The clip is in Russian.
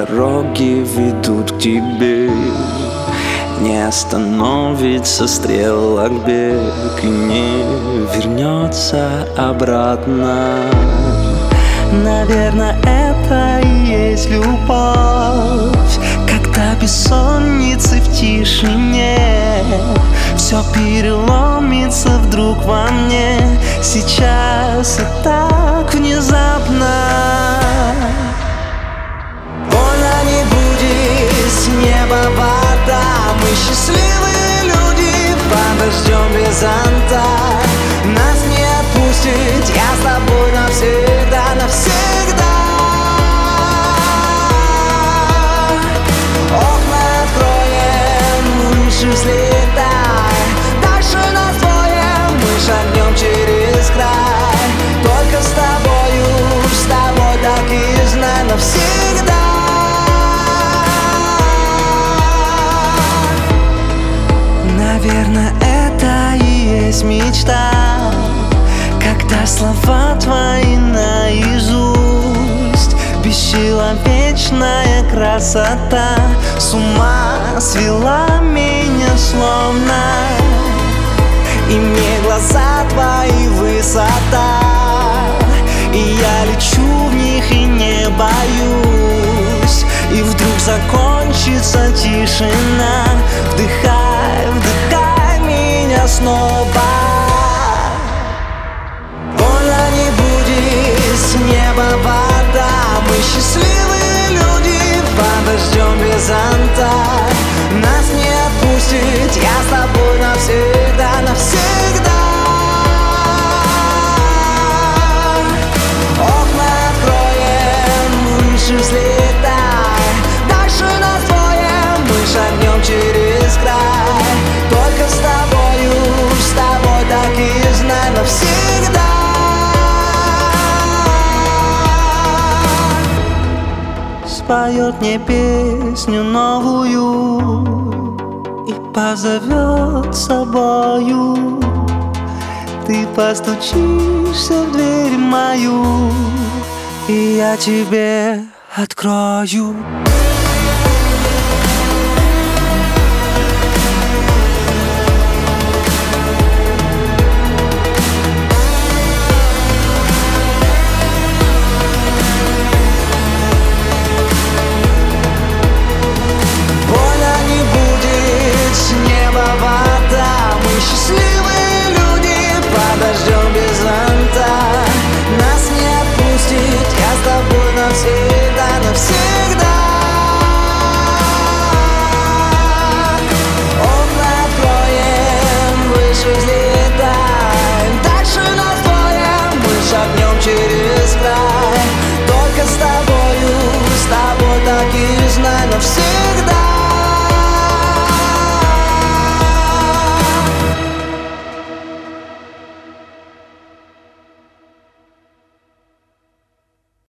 дороги ведут к тебе. Не остановится стрелок бег и не вернется обратно. Наверное, это и есть любовь, когда бессонницы в тишине все переломится вдруг во мне. Сейчас и так внезапно. Больно не будет с неба вода. Мы счастливые люди, подождем без зонта. Нас не отпустит, я с тобой навсегда, навсегда. Окна откроем, выше взлетай. Дальше нас двое, мы шагнем через край. Только с тобой так и знай навсегда. Наверное, это и есть мечта, когда слова твои наизусть. Бесчеловечная красота с ума свела меня словно. И мне глаза твои высота, и я лечу в них и не боюсь. И вдруг закончится тишина. Вдыхай, вдыхай меня снова. Больно не будет с неба вода. Мы счастливые люди, подождем без зонта. Нас не отпустит, я с тобой навсегда, навсегда. Окна откроем, выше взлетай. Дальше нас двое, мы шагнем через край. Только с тобой так и знай навсегда. Споет мне песню новую и позовет с собою. Ты постучишься в дверь мою, и я тебе открою.